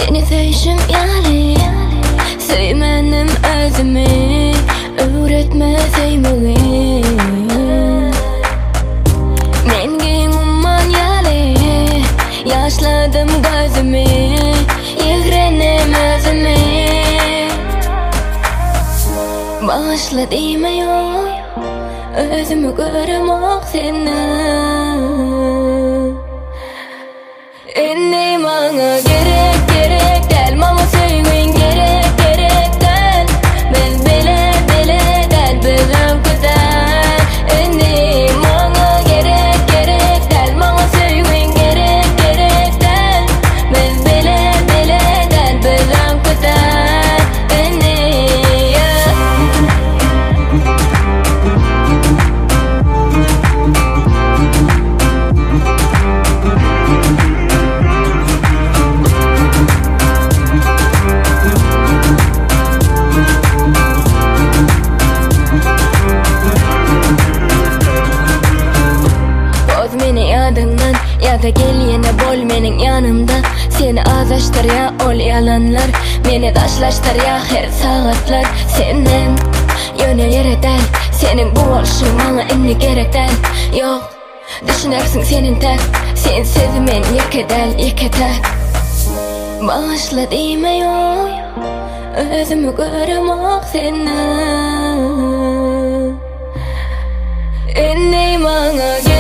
Seni sevişim yani Sevmenim özümü Öğretme sevmeyi Men gen umman yani Yaşladım gözümü Yigrenim özümü Bağışla deme yok Özümü göremok seni Inni bana gerek del Mama söyleyün gerek del Ben bile del Bilem güzel Inni bana gerek del Mama söyleyün gerek del Ben bile del Bilem güzel Inni Ya da gel yine bol menin yanımda Seni azlaştır ya ol yalanlar Beni taşlaştır ya her saatler Senden yönelir del Senin bu oluşun bana inni gerek del Yok düşünersin senin tek Sensiz men yeketek Bağışla deme yok Özümü göremok seni Inni bana